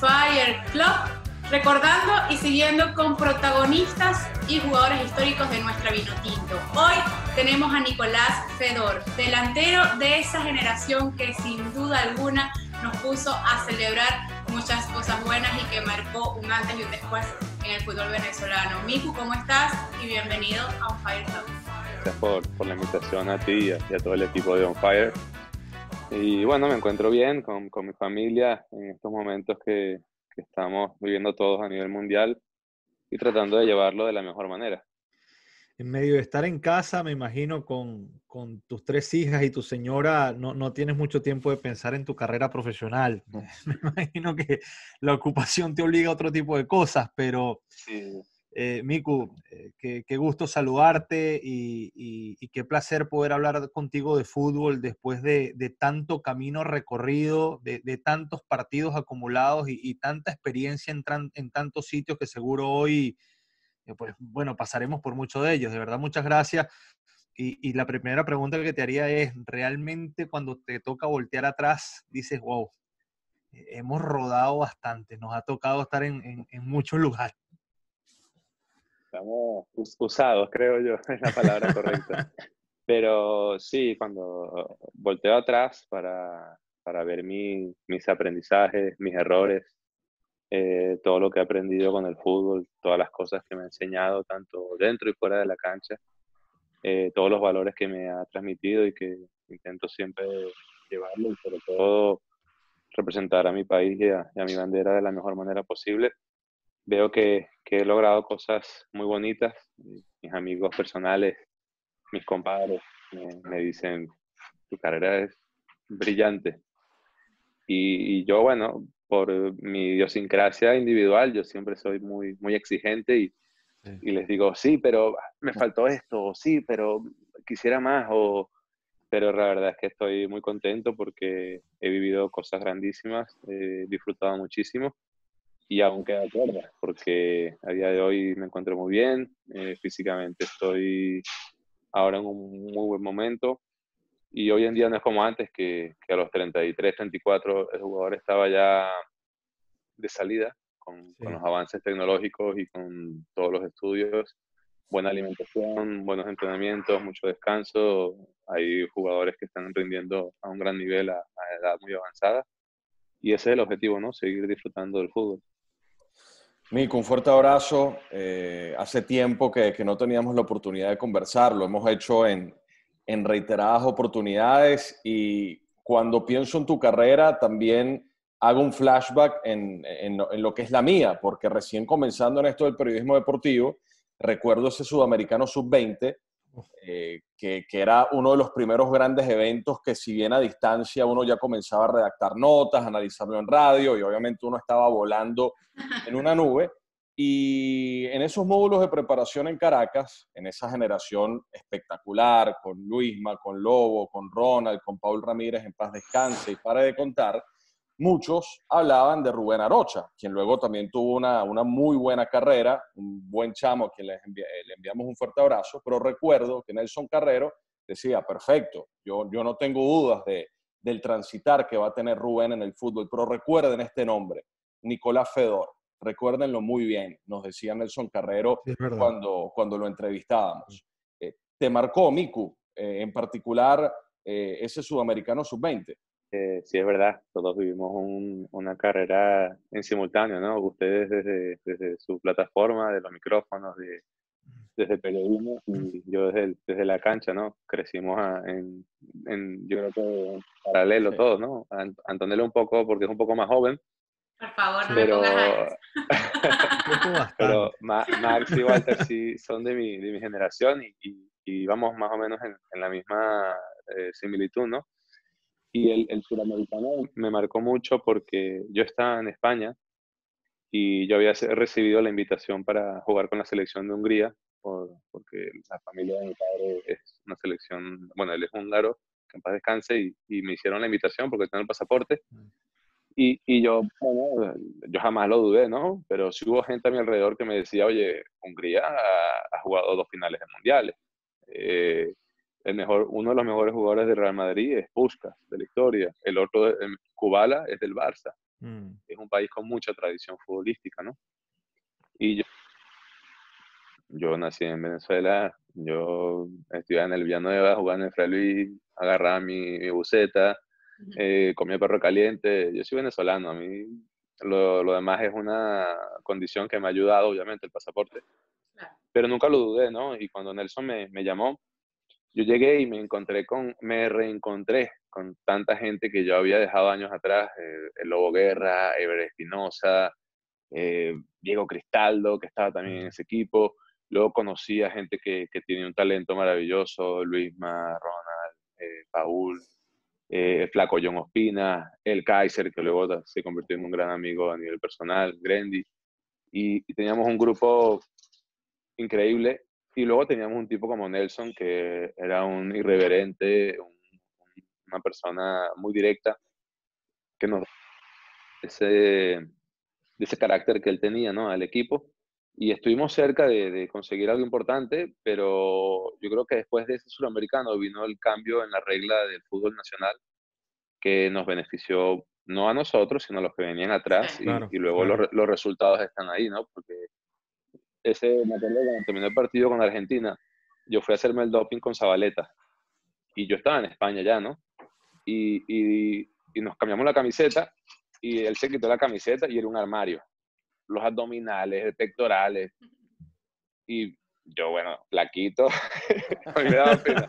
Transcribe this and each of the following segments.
Fire Club, recordando y siguiendo con protagonistas y jugadores históricos de nuestra Vinotinto. Hoy tenemos a Nicolás Fedor, delantero de esa generación que sin duda alguna nos puso a celebrar muchas cosas buenas y que marcó un antes y un después en el fútbol venezolano. Miku, ¿cómo estás? Y bienvenido a On Fire Club. Gracias por la invitación a ti y a todo el equipo de On Fire. Y bueno, me encuentro bien con mi familia en estos momentos que estamos viviendo todos a nivel mundial y tratando de llevarlo de la mejor manera. En medio de estar en casa, me imagino, con tus 3 hijas y tu señora, no tienes mucho tiempo de pensar en tu carrera profesional. Me imagino que la ocupación te obliga a otro tipo de cosas, pero Sí. Miku, qué gusto saludarte y qué placer poder hablar contigo de fútbol después de tanto camino recorrido, de tantos partidos acumulados y tanta experiencia en tantos sitios que seguro hoy... pues bueno, pasaremos por muchos de ellos. De verdad, muchas gracias. Y la primera pregunta que te haría es, ¿realmente cuando te toca voltear atrás, dices, wow, hemos rodado bastante, nos ha tocado estar en muchos lugares? Estamos usados, creo yo, es la palabra correcta. Pero sí, cuando volteo atrás para ver mis aprendizajes, mis errores, todo lo que he aprendido con el fútbol, todas las cosas que me ha enseñado, tanto dentro y fuera de la cancha, todos los valores que me ha transmitido y que intento siempre llevarlo y sobre todo representar a mi país y a mi bandera de la mejor manera posible. Veo que he logrado cosas muy bonitas. Mis amigos personales, mis compadres me dicen, tu carrera es brillante. Y yo, bueno, por mi idiosincrasia individual, yo siempre soy muy exigente y les digo, sí, pero me faltó esto, o sí, pero quisiera más, pero la verdad es que estoy muy contento porque he vivido cosas grandísimas, he disfrutado muchísimo y aún queda cuerda, porque a día de hoy me encuentro muy bien, físicamente estoy ahora en un muy buen momento. Y hoy en día no es como antes, que a los 33, 34 el jugador estaba ya de salida con los avances tecnológicos y con todos los estudios. Buena alimentación, buenos entrenamientos, mucho descanso. Hay jugadores que están rindiendo a un gran nivel a edad muy avanzada. Y ese es el objetivo, ¿no? Seguir disfrutando del fútbol. Mico, un fuerte abrazo. Hace tiempo que no teníamos la oportunidad de conversar, lo hemos hecho en reiteradas oportunidades y cuando pienso en tu carrera también hago un flashback en lo que es la mía, porque recién comenzando en esto del periodismo deportivo, recuerdo ese Sudamericano Sub-20, que era uno de los primeros grandes eventos que si bien a distancia uno ya comenzaba a redactar notas, analizarlo en radio y obviamente uno estaba volando en una nube. Y en esos módulos de preparación en Caracas, en esa generación espectacular, con Luisma, con Lobo, con Ronald, con Paul Ramírez, en paz descanse, y pare de contar, muchos hablaban de Rubén Arocha, quien luego también tuvo una muy buena carrera, un buen chamo a quien le enviamos un fuerte abrazo, pero recuerdo que Nelson Carrero decía, perfecto, yo no tengo dudas del transitar que va a tener Rubén en el fútbol, pero recuerden este nombre, Nicolás Fedor. Recuérdenlo muy bien, nos decía Nelson Carrero Sí, es verdad. cuando lo entrevistábamos. ¿Te marcó, Miku, en particular ese Sudamericano Sub-20? Sí, es verdad, todos vivimos una carrera en simultáneo, ¿no? Ustedes desde su plataforma, de los micrófonos, desde el periodismo y yo desde la cancha, ¿no? Crecimos yo creo que en paralelo Sí. todos, ¿no? Antonella un poco, porque es un poco más joven, Por favor, no me pero, pongas años. Un poco bastante. pero Max y Walter sí son de mi generación y vamos más o menos en la misma similitud, ¿no? Y el suramericano me marcó mucho porque yo estaba en España y yo había recibido la invitación para jugar con la selección de Hungría, porque la familia de mi padre es una selección, bueno, él es húngaro, que en paz descanse, y me hicieron la invitación porque tengo el pasaporte. Y yo, bueno, yo jamás lo dudé, ¿no? Pero sí hubo gente a mi alrededor que me decía, oye, Hungría ha jugado 2 finales de mundiales. Uno de los mejores jugadores del Real Madrid es Puskás, de la historia. El otro, Kubala, es del Barça. Es un país con mucha tradición futbolística, ¿no? Y yo nací en Venezuela, yo estudiaba en el Villanueva, jugaba en el Fray Luis, agarraba mi buceta, comía perro caliente. Yo soy venezolano, a mí lo demás es una condición que me ha ayudado, obviamente, el pasaporte. Claro. Pero nunca lo dudé, ¿no? Y cuando Nelson me llamó, yo llegué y me reencontré con tanta gente que yo había dejado años atrás, el Lobo Guerra, Ever Espinosa, Diego Cristaldo, que estaba también en ese equipo. Luego conocí a gente que tiene un talento maravilloso, Luisma, Ronald, Paul, el flaco John Ospina, el Kaiser, que luego se convirtió en un gran amigo a nivel personal, Grendy. Y teníamos un grupo increíble. Y luego teníamos un tipo como Nelson, que era un irreverente, una persona muy directa, que nos de ese carácter que él tenía, ¿no? Al equipo. Y estuvimos cerca de conseguir algo importante, pero yo creo que después de ese suramericano vino el cambio en la regla del fútbol nacional que nos benefició no a nosotros, sino a los que venían atrás. Sí. Claro, Y luego claro. los resultados están ahí, ¿no? Porque me acuerdo cuando terminó el partido con Argentina, yo fui a hacerme el doping con Zabaleta y yo estaba en España ya, ¿no? Y nos cambiamos la camiseta y él se quitó la camiseta y era un armario. Los abdominales, pectorales. Y yo, bueno, flaquito, a mí me daba pena.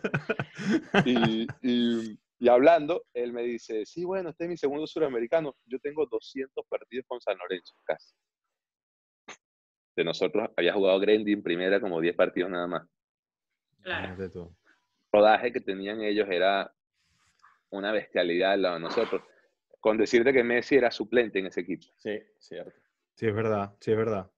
Y hablando, él me dice, sí, bueno, este es mi segundo suramericano. Yo tengo 200 partidos con San Lorenzo, casi. De nosotros había jugado Grendy en primera como 10 partidos nada más. Claro. De todo. El rodaje que tenían ellos era una bestialidad al lado de nosotros. Con decirte que Messi era suplente en ese equipo. Sí, cierto. Sí, es verdad, sí, es verdad.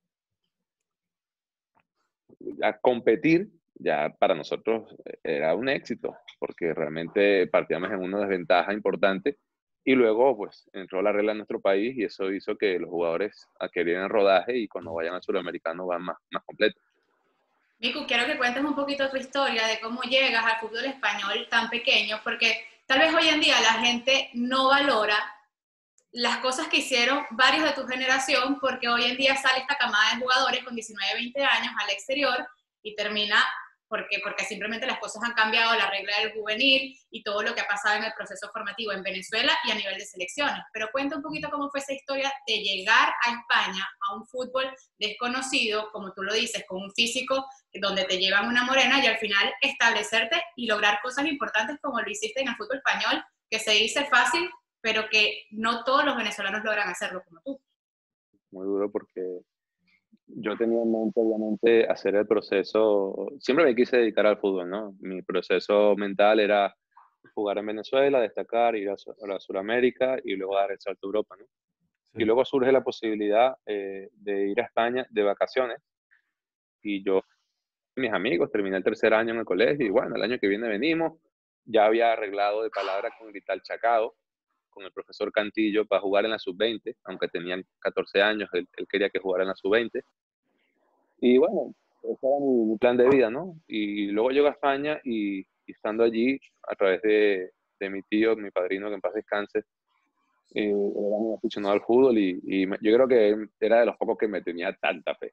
A competir ya para nosotros era un éxito, porque realmente partíamos en una desventaja importante y luego pues entró la regla en nuestro país y eso hizo que los jugadores adquirieran rodaje y cuando vayan al suramericano van más completos. Miku, quiero que cuentes un poquito tu historia de cómo llegas al fútbol español tan pequeño, porque tal vez hoy en día la gente no valora las cosas que hicieron varios de tu generación, porque hoy en día sale esta camada de jugadores con 19, 20 años al exterior y termina porque simplemente las cosas han cambiado, la regla del juvenil y todo lo que ha pasado en el proceso formativo en Venezuela y a nivel de selecciones. Pero cuenta un poquito cómo fue esa historia de llegar a España a un fútbol desconocido, como tú lo dices, con un físico donde te llevan una morena y al final establecerte y lograr cosas importantes como lo hiciste en el fútbol español, que se dice fácil, pero que no todos los venezolanos logran hacerlo como tú. Muy duro porque yo tenía en mente, obviamente, hacer el proceso, siempre me quise dedicar al fútbol, ¿no? Mi proceso mental era jugar en Venezuela, destacar, ir a Sudamérica y luego dar el salto a Europa, ¿no? Sí. Y luego surge la posibilidad de ir a España de vacaciones y yo, mis amigos, terminé el tercer año en el colegio y bueno, el año que viene venimos, ya había arreglado de palabra con Vital Chacao, con el profesor Cantillo para jugar en la sub-20, aunque tenían 14 años, él quería que jugara en la sub-20. Y bueno, ese era mi plan de vida, ¿no? Y luego llego a España y estando allí, a través de mi tío, mi padrino, que en paz descanse, él era muy aficionado al fútbol yo creo que él era de los pocos que me tenía tanta fe.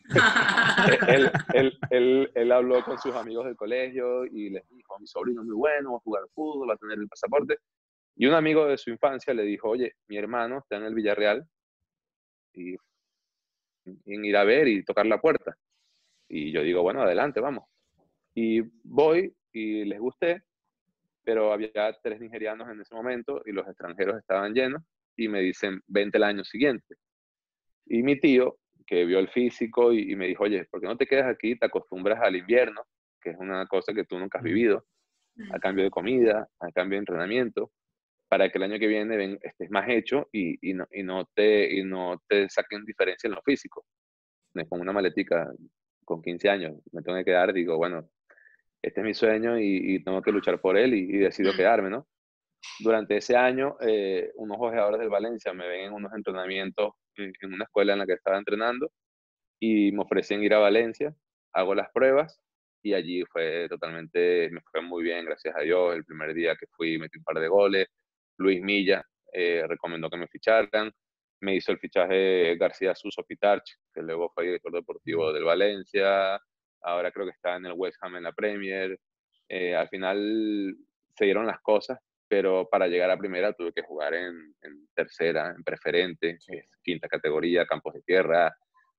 él habló con sus amigos del colegio y les dijo, mi sobrino es muy bueno, va a jugar al fútbol, va a tener el pasaporte. Y un amigo de su infancia le dijo, oye, mi hermano está en el Villarreal y en ir a ver y tocar la puerta. Y yo digo, bueno, adelante, vamos. Y voy y les gusté, pero había 3 nigerianos en ese momento y los extranjeros estaban llenos y me dicen, vente el año siguiente. Y mi tío, que vio el físico y me dijo, oye, ¿por qué no te quedas aquí? Te acostumbras al invierno, que es una cosa que tú nunca has vivido, a cambio de comida, a cambio de entrenamiento, para que el año que viene estés más hecho y no te saquen diferencia en lo físico. Me pongo una maletica con 15 años, me tengo que quedar, digo, bueno, este es mi sueño y tengo que luchar por él y decido quedarme, ¿no? Durante ese año, unos ojeadores del Valencia me ven en unos entrenamientos en una escuela en la que estaba entrenando y me ofrecen ir a Valencia, hago las pruebas y allí me fue muy bien, gracias a Dios. El primer día que fui metí un par de goles. Luis Milla, recomendó que me ficharan. Me hizo el fichaje García Suso Pitarch, que luego fue director deportivo del Valencia, ahora creo que está en el West Ham en la Premier. Al final se dieron las cosas, pero para llegar a primera tuve que jugar en tercera, en preferente, que es quinta categoría, campos de tierra.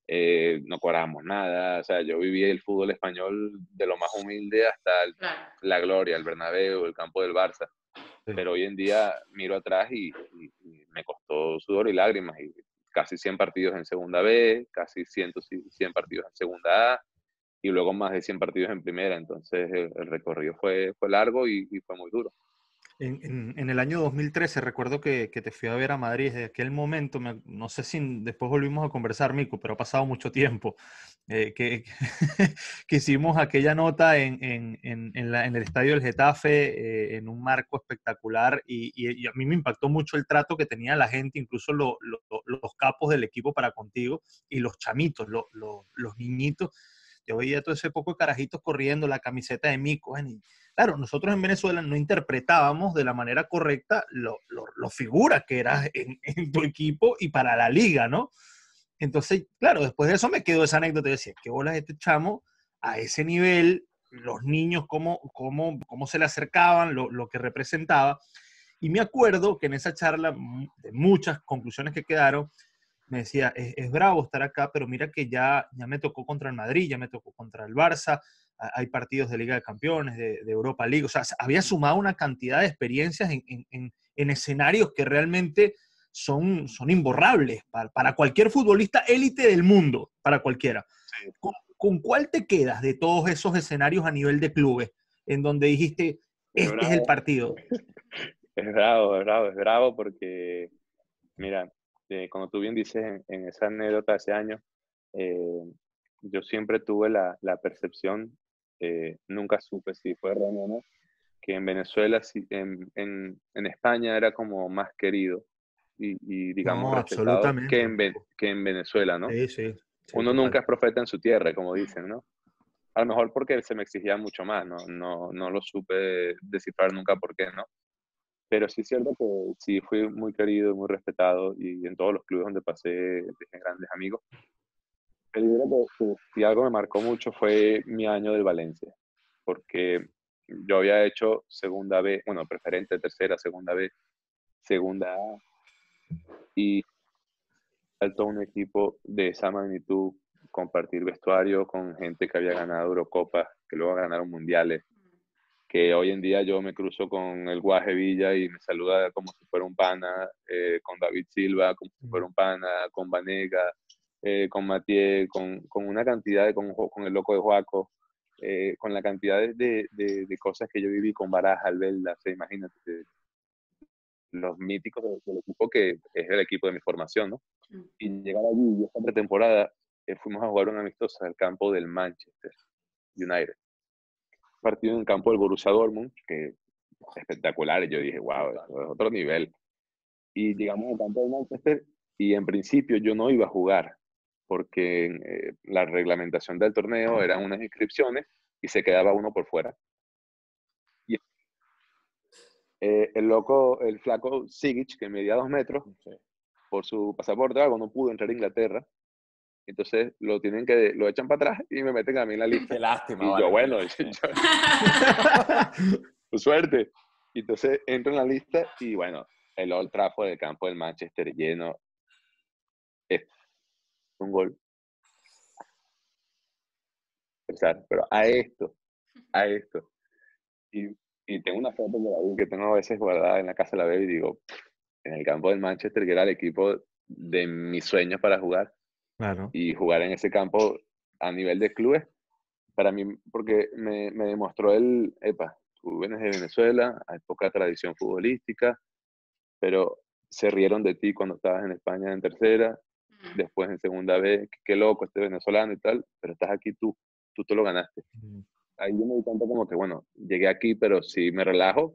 No cobrábamos nada, o sea, yo viví el fútbol español de lo más humilde hasta la gloria, el Bernabéu, el campo del Barça. Sí. Pero hoy en día miro atrás y me costó sudor y lágrimas, y casi 100 partidos en segunda B, casi 100 partidos en segunda A, y luego más de 100 partidos en primera. Entonces el recorrido fue largo y fue muy duro. En el año 2013 recuerdo que te fui a ver a Madrid. Desde aquel momento, no sé si después volvimos a conversar, Mico, pero ha pasado mucho tiempo, que hicimos aquella nota en el estadio del Getafe, en un marco espectacular, y a mí me impactó mucho el trato que tenía la gente, incluso los capos del equipo para contigo, y los chamitos, los niñitos. Yo veía todo ese poco de carajitos corriendo, la camiseta de Mico. Claro, nosotros en Venezuela no interpretábamos de la manera correcta lo figura que eras en tu equipo y para la liga, ¿no? Entonces, claro, después de eso me quedó esa anécdota. Yo decía, ¿qué bolas este chamo a ese nivel? Los niños, cómo se le acercaban, lo que representaba. Y me acuerdo que en esa charla, de muchas conclusiones que quedaron, me decía, es bravo estar acá, pero mira que ya me tocó contra el Madrid, ya me tocó contra el Barça, hay partidos de Liga de Campeones, de Europa League. O sea, había sumado una cantidad de experiencias en escenarios que realmente son imborrables para cualquier futbolista élite del mundo, para cualquiera. Sí. ¿Con cuál te quedas de todos esos escenarios a nivel de clubes en donde dijiste, este es el partido? Es bravo porque, mira, como tú bien dices en esa anécdota hace años, yo siempre tuve la percepción, nunca supe si fue erróneo o no, que en Venezuela, en España era como más querido y digamos, respetado que en Venezuela, ¿no? Sí, uno nunca es profeta en su tierra, como dicen, ¿no? A lo mejor porque se me exigía mucho más, no lo supe descifrar nunca por qué, ¿no? Pero sí es cierto que sí fui muy querido, muy respetado, y en todos los clubes donde pasé dejé grandes amigos. Pero yo creo que si algo me marcó mucho fue mi año del Valencia, porque yo había hecho segunda B, bueno, preferente, tercera, segunda B, segunda A, y saltó un equipo de esa magnitud, compartir vestuario con gente que había ganado Eurocopas, que luego ganaron mundiales, que hoy en día yo me cruzo con el Guaje Villa y me saluda como si fuera un pana, con David Silva como si fuera un pana, con Vanega, con Mathieu, con una cantidad con el loco de Joaco, con la cantidad de cosas que yo viví con Baraja, Albelda, imagínate, los míticos del equipo que es el equipo de mi formación, ¿no? Y llegar allí, y esta pretemporada, fuimos a jugar un amistoso al campo del Manchester United. Partido en el campo del Borussia Dortmund, que espectacular, y yo dije, wow, es otro nivel. Y llegamos al campo del Manchester, y en principio yo no iba a jugar, porque la reglamentación del torneo eran unas inscripciones, y se quedaba uno por fuera. Y el flaco Sigic, que medía 2 metros, por su pasaporte, algo, no pudo entrar a Inglaterra. Entonces lo echan para atrás y me meten a mí en la lista. Qué lástima. Y vale. yo, bueno, suerte. Y entonces entro en la lista y bueno, el Old Trafford del campo del Manchester lleno. Un gol. Pero a esto. Y tengo una foto que tengo a veces guardada en la casa de la bebé y digo, en el campo del Manchester, que era el equipo de mis sueños para jugar. Claro. Y jugar en ese campo a nivel de clubes, para mí, porque me demostró tú vienes de Venezuela, hay poca tradición futbolística, pero se rieron de ti cuando estabas en España en tercera, después en segunda vez, qué loco este venezolano y tal, pero estás aquí tú te lo ganaste. Ahí yo me di cuenta como que, bueno, llegué aquí, pero si me relajo,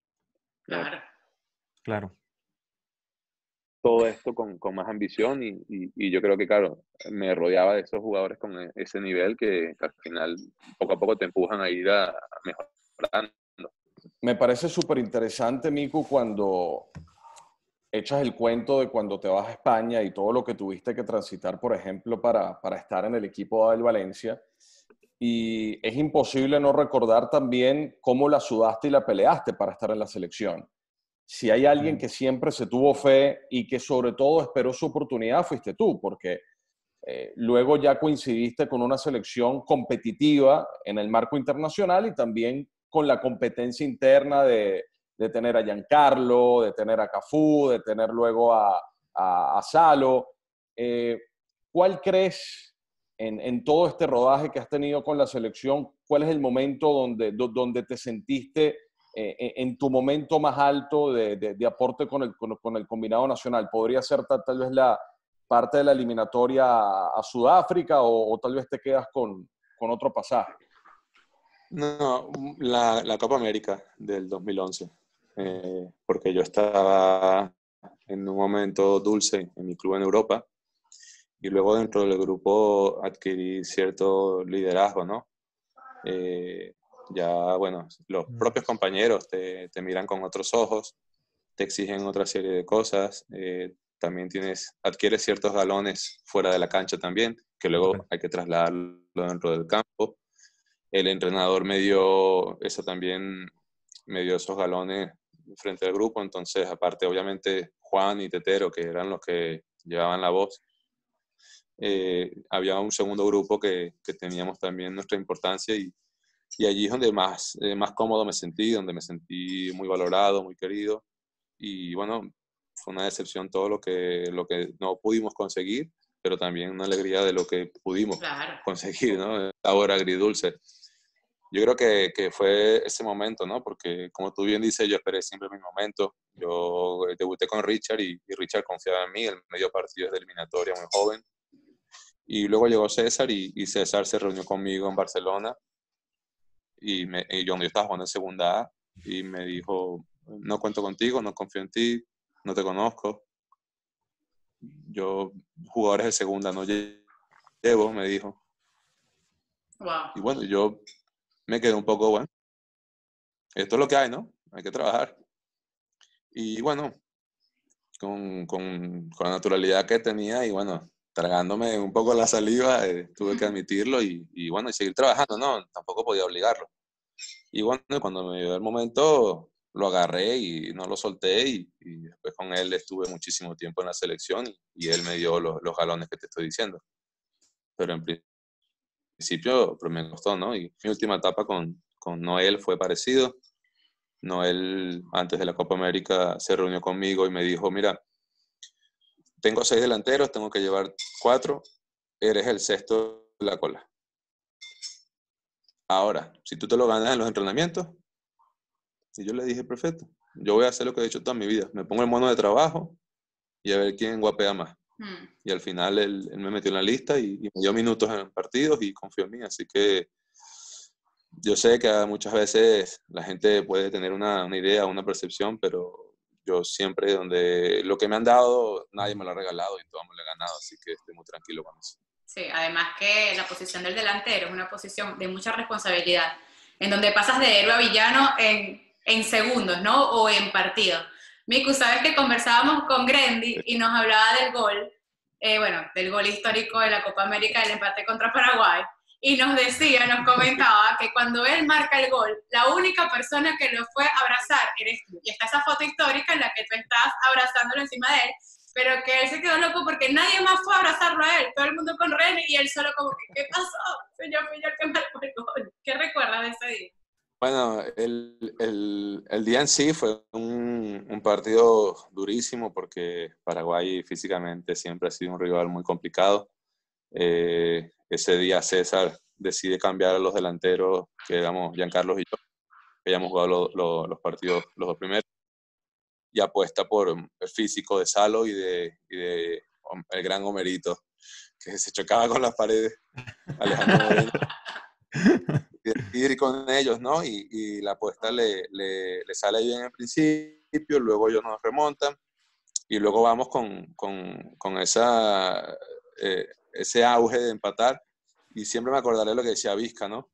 Claro. Todo esto con más ambición y yo creo que, claro, me rodeaba de esos jugadores con ese nivel que al final poco a poco te empujan a ir a mejorando. Me parece súper interesante, Mico, cuando echas el cuento de cuando te vas a España y todo lo que tuviste que transitar, por ejemplo, para estar en el equipo del Valencia. Y es imposible no recordar también cómo la sudaste y la peleaste para estar en la selección. Si hay alguien que siempre se tuvo fe y que sobre todo esperó su oportunidad, fuiste tú, porque luego ya coincidiste con una selección competitiva en el marco internacional y también con la competencia interna de tener a Giancarlo, de tener a Cafú, de tener luego a Salo. ¿Cuál crees en todo este rodaje que has tenido con la selección? ¿Cuál es el momento donde te sentiste en tu momento más alto de aporte con el combinado nacional? ¿Podría ser tal vez la parte de la eliminatoria a Sudáfrica o tal vez te quedas con otro pasaje? No, la Copa América del 2011, porque yo estaba en un momento dulce en mi club en Europa y luego dentro del grupo adquirí cierto liderazgo, ¿no? Ya, bueno, los propios compañeros te miran con otros ojos, te exigen otra serie de cosas, también adquieres ciertos galones fuera de la cancha también, que luego hay que trasladarlo dentro del campo. El entrenador me dio esos galones frente al grupo, entonces aparte obviamente Juan y Tetero, que eran los que llevaban la voz, había un segundo grupo que teníamos también nuestra importancia y allí es donde más cómodo me sentí, donde me sentí muy valorado, muy querido y bueno, fue una decepción todo lo que no pudimos conseguir, pero también una alegría de lo que pudimos conseguir, ¿no? Sabor agridulce. Yo creo que fue ese momento, ¿no? Porque como tú bien dices, yo esperé siempre mi momento. Yo debuté con Richard y Richard confiaba en mí. Él me dio partidos de eliminatoria muy joven. Y luego llegó César y César se reunió conmigo en Barcelona y yo estaba jugando en segunda A y me dijo, no cuento contigo, no confío en ti, no te conozco. Yo jugadores de segunda no llevo, me dijo. Wow. Y bueno, yo me quedé un poco, bueno, esto es lo que hay, ¿no? Hay que trabajar. Y bueno, con la naturalidad que tenía y bueno, tragándome un poco la saliva, tuve que admitirlo y bueno, y seguir trabajando, ¿no? Tampoco podía obligarlo. Y bueno, cuando me dio el momento, lo agarré y no lo solté y después con él estuve muchísimo tiempo en la selección y él me dio los galones que te estoy diciendo. Pero en principio pero me costó, ¿no? Y mi última etapa con Noel fue parecido. Noel, antes de la Copa América, se reunió conmigo y me dijo, mira, tengo 6 delanteros, tengo que llevar 4, eres el sexto de la cola. Ahora, si tú te lo ganas en los entrenamientos, y yo le dije, perfecto, yo voy a hacer lo que he hecho toda mi vida, me pongo el mono de trabajo y a ver quién guapea más. Y al final él me metió en la lista y me dio minutos en partidos y confió en mí, así que yo sé que muchas veces la gente puede tener una idea, una percepción, pero yo siempre donde lo que me han dado, nadie me lo ha regalado y todo me lo he ganado, así que estoy muy tranquilo con eso. Sí, además que la posición del delantero es una posición de mucha responsabilidad, en donde pasas de héroe a villano en segundos, ¿no? O en partidos. Miku, sabes que conversábamos con Grendy y nos hablaba del gol, del gol histórico de la Copa América, el empate contra Paraguay, y nos comentaba que cuando él marca el gol, la única persona que lo fue a abrazar eres tú. Y está esa foto histórica en la que tú estás abrazándolo encima de él, pero que él se quedó loco porque nadie más fue a abrazarlo a él, todo el mundo con René y él solo como que, ¿qué pasó? Fui yo el que marcó el gol. ¿Qué recuerdas de ese día? Bueno, el día en sí fue un partido durísimo porque Paraguay físicamente siempre ha sido un rival muy complicado. Ese día César decide cambiar a los delanteros, que éramos Giancarlo y yo, que habíamos jugado los partidos los 2 primeros, y apuesta por el físico de Salo y de el gran Homerito, que se chocaba con las paredes, Alejandro Moreno. Ir con ellos, ¿no? Y la apuesta le sale bien en principio, luego ellos nos remontan y luego vamos con ese auge de empatar y siempre me acordaré lo que decía Vizca, ¿no?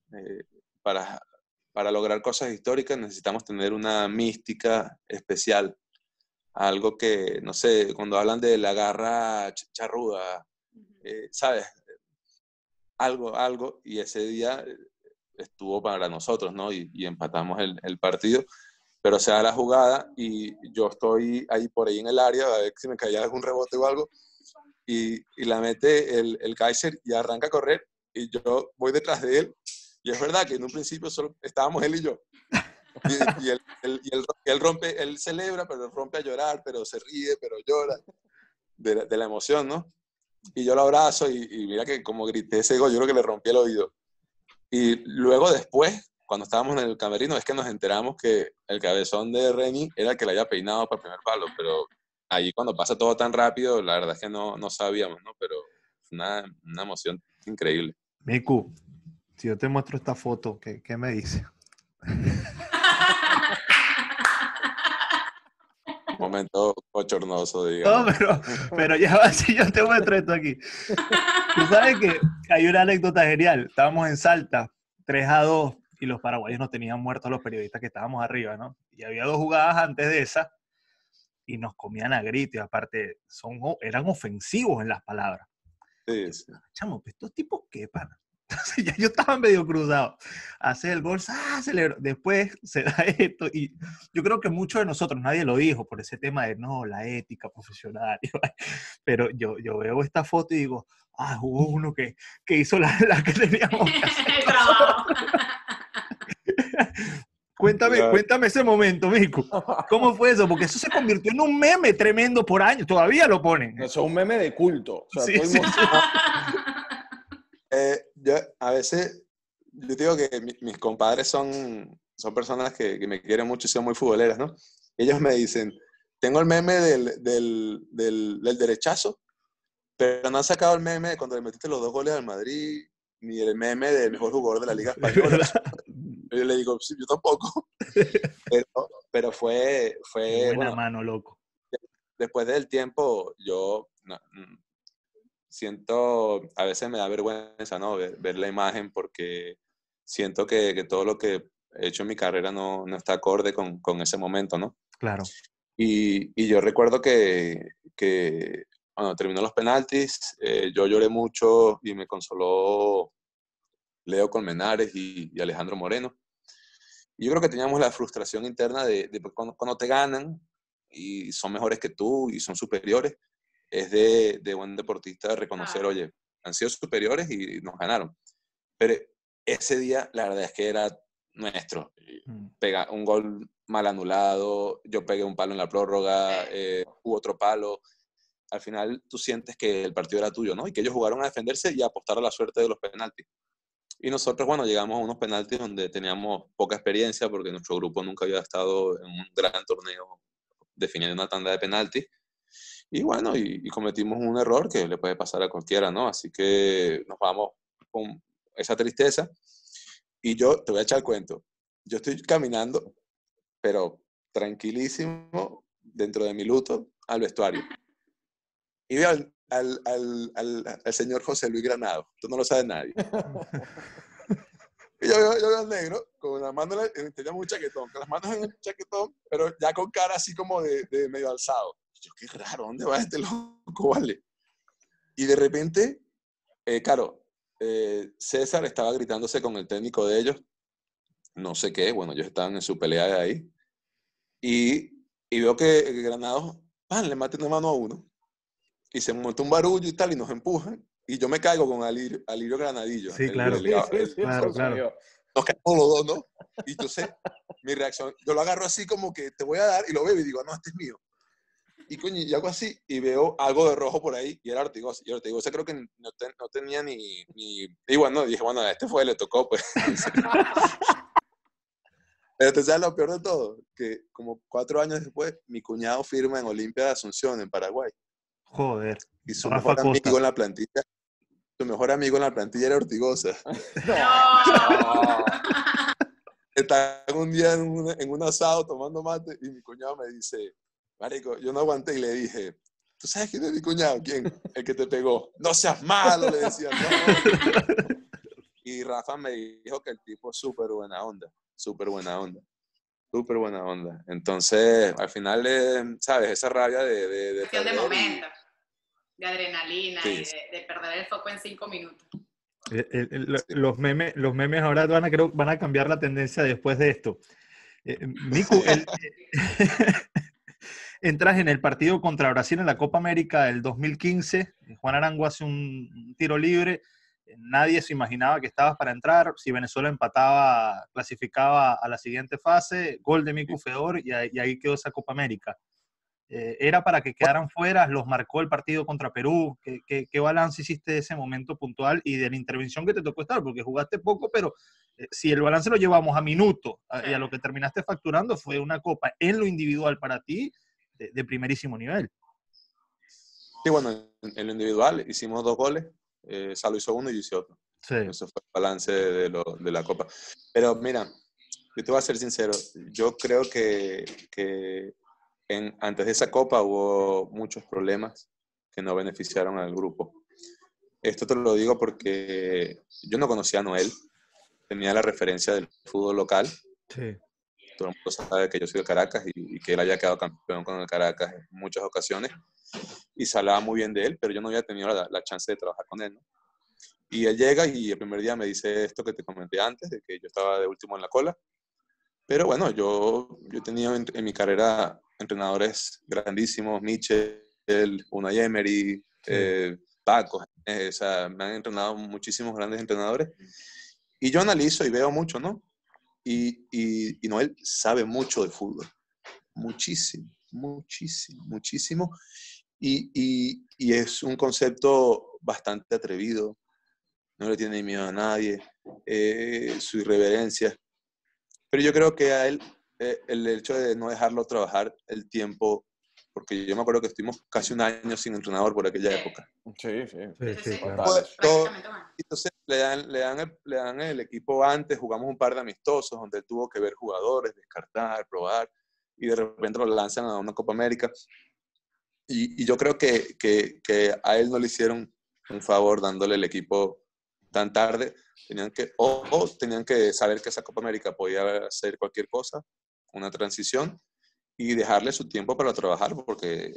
Para lograr cosas históricas necesitamos tener una mística especial algo que, no sé, cuando hablan de la garra charruda, ¿sabes? Algo, y ese día estuvo para nosotros, ¿no? Y empatamos el partido, pero se da la jugada y yo estoy ahí por ahí en el área, a ver si me caía algún rebote o algo, y la mete el Kaiser y arranca a correr, y yo voy detrás de él, y es verdad que en un principio solo estábamos él y yo, y él rompe, él celebra, pero rompe a llorar, pero se ríe, pero llora, de la emoción, ¿no? Y yo lo abrazo y mira que como grité ese gol, yo creo que le rompí el oído. Y luego después, cuando estábamos en el camerino, es que nos enteramos que el cabezón de Reni era el que le había peinado para el primer palo, pero allí cuando pasa todo tan rápido, la verdad es que no sabíamos, ¿no? Pero fue una emoción increíble. Miku, si yo te muestro esta foto, ¿qué me dices? Un momento bochornoso, digamos. No, pero ya va, si yo te muestro esto aquí. Tú sabes que hay una anécdota genial. Estábamos en Salta, 3-2, y los paraguayos nos tenían muertos los periodistas que estábamos arriba, ¿no? Y había 2 jugadas antes de esa, y nos comían a gritos, y aparte, eran ofensivos en las palabras. Sí, sí. Chamo, pues estos tipos, ¿qué, pana? Entonces ya yo estaba medio cruzado. Hace el gol, celebró. Después se da esto, y yo creo que muchos de nosotros, nadie lo dijo por ese tema de, no, la ética profesional. Pero yo veo esta foto y digo, hubo uno que hizo la que teníamos que hacer. Cuéntame ese momento, Miku. ¿Cómo fue eso? Porque eso se convirtió en un meme tremendo por años. Todavía lo ponen. Eso es un meme de culto. O sea, Sí, sí. Yo a veces, yo digo que mis compadres son personas que me quieren mucho y son muy futboleras, ¿no? Ellos me dicen, tengo el meme del derechazo, pero no han sacado el meme de cuando le metiste los 2 goles al Madrid, ni el meme del mejor jugador de la Liga Española. Yo le digo, sí, yo tampoco. Pero fue buena bueno, mano, loco. Después del tiempo, yo siento, a veces me da vergüenza, ¿no? Ver la imagen, porque siento que todo lo que he hecho en mi carrera no está acorde con ese momento, ¿no? Claro. Y yo recuerdo que cuando terminó los penaltis, yo lloré mucho y me consoló Leo Colmenares y Alejandro Moreno. Y yo creo que teníamos la frustración interna de cuando te ganan y son mejores que tú y son superiores, es de buen deportista reconocer, oye, han sido superiores y nos ganaron. Pero ese día, la verdad es que era nuestro. Pega un gol mal anulado, yo pegué un palo en la prórroga, hubo otro palo. Al final tú sientes que el partido era tuyo, ¿no? Y que ellos jugaron a defenderse y a apostar a la suerte de los penaltis. Y nosotros, bueno, llegamos a unos penaltis donde teníamos poca experiencia porque nuestro grupo nunca había estado en un gran torneo definiendo una tanda de penaltis. Y bueno, y cometimos un error que le puede pasar a cualquiera, ¿no? Así que nos vamos con esa tristeza. Y yo te voy a echar el cuento. Yo estoy caminando, pero tranquilísimo, dentro de mi luto, al vestuario. Y veo al señor José Luis Granado. Tú no lo sabes nadie. Y yo veo al negro con la mano, tenía un chaquetón, con las manos en el chaquetón, pero ya con cara así como de medio alzado. Yo, qué raro, ¿dónde va este loco, vale? Y de repente, claro, César estaba gritándose con el técnico de ellos, no sé qué, bueno, ellos estaban en su pelea de ahí, y veo que Granados, le mete una mano a uno, y se monta un barullo y tal, y nos empujan, y yo me caigo con Alirio Granadillo. Sí, claro. Claro. Nos caemos los dos, ¿no? Y entonces, mi reacción, yo lo agarro así como que te voy a dar, y lo veo y digo, no, este es mío. Y coño, y hago así, y veo algo de rojo por ahí, y era Ortigosa. Y Ortigosa creo que no tenía ni... Y bueno, dije, bueno, a este le tocó, pues. Pero te sabes lo peor de todo, que como 4 años después, mi cuñado firma en Olimpia de Asunción, en Paraguay. Joder. Y su mejor amigo en la plantilla, era Ortigosa. No. Estaba un día en un asado tomando mate, y mi cuñado me dice, marico, yo no aguanté y le dije, ¿tú sabes quién es mi cuñado? ¿Quién? El que te pegó. No seas malo, le decía. No. Y Rafa me dijo que el tipo es súper buena onda, súper buena onda. súper buena onda. Entonces, al final, ¿sabes? Esa rabia de Cuestión de momento, de adrenalina sí, y de perder el foco en 5 minutos. sí. Los memes ahora creo, van a cambiar la tendencia después de esto. Miku, entras en el partido contra Brasil en la Copa América del 2015. Juan Arango hace un tiro libre. Nadie se imaginaba que estabas para entrar. Si Venezuela empataba, clasificaba a la siguiente fase. Gol de Miku Fedor y ahí quedó esa Copa América. ¿Era para que quedaran fuera? ¿Los marcó el partido contra Perú? ¿Qué balance hiciste de ese momento puntual y de la intervención que te tocó estar? Porque jugaste poco, pero si el balance lo llevamos a minutos y a lo que terminaste facturando, fue una Copa en lo individual para ti de primerísimo nivel. Sí, bueno, en lo individual hicimos 2 goles. Salo hizo 1 y yo hice otro. Sí. Eso fue el balance de la Copa. Pero mira, yo te voy a ser sincero. Yo creo que antes de esa Copa hubo muchos problemas que no beneficiaron al grupo. Esto te lo digo porque yo no conocía a Noel. Tenía la referencia del fútbol local. Sí. Todo el mundo sabe que yo soy de Caracas y que él haya quedado campeón con el Caracas en muchas ocasiones. Y se hablaba muy bien de él, pero yo no había tenido la chance de trabajar con él, ¿no? Y él llega y el primer día me dice esto que te comenté antes, de que yo estaba de último en la cola. Pero bueno, yo he tenido en mi carrera entrenadores grandísimos, Michel, Unai Emery, Paco, o sea, me han entrenado muchísimos grandes entrenadores. Y yo analizo y veo mucho, ¿no? Y Noel sabe mucho de fútbol. Muchísimo, muchísimo, muchísimo. Y es un concepto bastante atrevido. No le tiene miedo a nadie. Su irreverencia. Pero yo creo que a él, el hecho de no dejarlo trabajar el tiempo, porque yo me acuerdo que estuvimos casi un año sin entrenador por aquella época. Sí, claro. Entonces le dan el equipo antes, jugamos un par de amistosos donde él tuvo que ver jugadores, descartar, probar, y de repente lo lanzan a una Copa América. Y yo creo que a él no le hicieron un favor dándole el equipo tan tarde. Tenían que saber que esa Copa América podía hacer cualquier cosa, una transición, y dejarle su tiempo para trabajar, porque